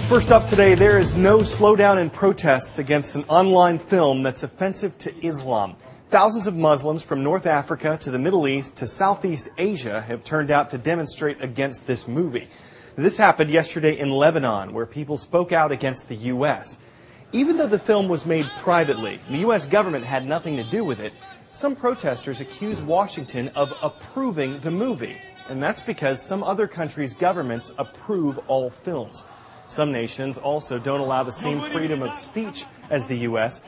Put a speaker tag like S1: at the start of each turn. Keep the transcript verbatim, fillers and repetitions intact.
S1: First up today, there is no slowdown in protests against an online film that's offensive to Islam. Thousands of Muslims from North Africa to the Middle East to Southeast Asia have turned out to demonstrate against this movie. This happened yesterday in Lebanon, where people spoke out against the U S. Even though the film was made privately, the U S government had nothing to do with it, some protesters accuse Washington of approving the movie. And that's because some other countries' governments approve all films. Some nations also don't allow the same freedom of speech as the U S